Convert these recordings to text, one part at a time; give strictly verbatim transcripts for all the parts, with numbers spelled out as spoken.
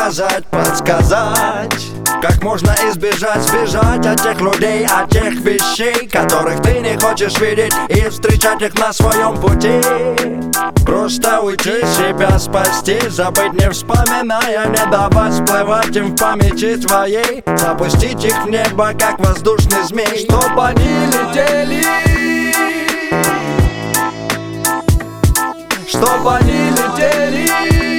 показать, подсказать, как можно избежать, сбежать от тех людей, от тех вещей, которых ты не хочешь видеть, и встречать их на своем пути. Просто уйти, себя спасти, забыть не вспоминая, не давать всплывать им в памяти твоей, запустить их в небо, как воздушный змей, чтоб они летели, чтоб они летели.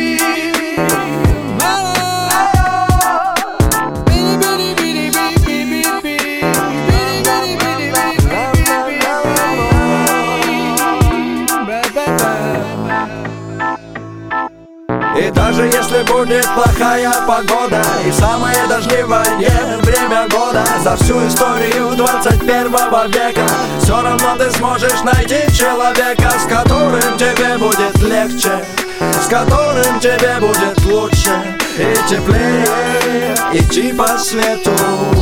И даже если будет плохая погода и самое дождливое время года за всю историю двадцать первого века, все равно ты сможешь найти человека, с которым тебе будет легче, с которым тебе будет лучше и теплее идти по свету.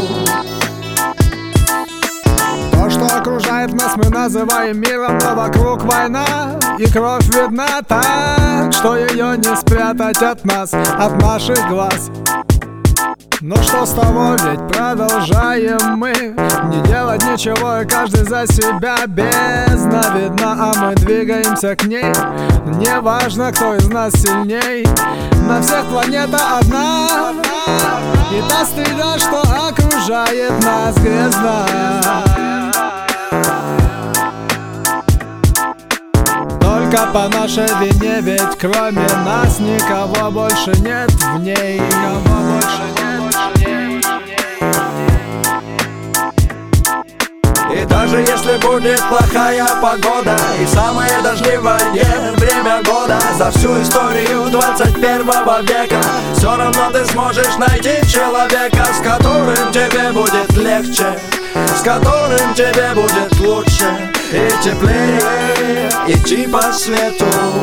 То, что окружает нас, мы называем миром, но вокруг война, и кровь видна так, что ее не спрятать от нас, от наших глаз. Но что с того, ведь продолжаем мы не делать ничего, и каждый за себя. Бездна видна, а мы двигаемся к ней. Неважно, кто из нас сильней, на всех планета одна, и та среда, что окружает нас, грязна. Только по нашей вине, ведь кроме нас никого больше нет в ней. Никого больше нет в ней. И даже если будет плохая погода и самое дождливое время года за всю историю двадцать первого века, все равно ты сможешь найти человека, с которым тебе будет легче, с которым тебе будет лучше и теплее идти по свету.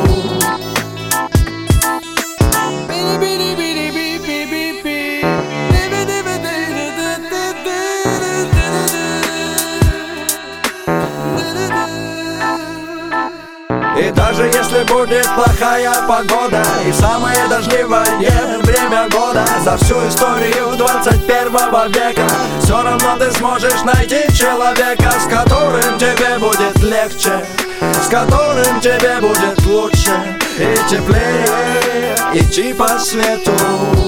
И даже если будет плохая погода и самое дождливое время года за всю историю двадцать первого века, все равно ты сможешь найти человека, с которым тебе будет легче, с которым тебе будет лучше и теплее идти по свету.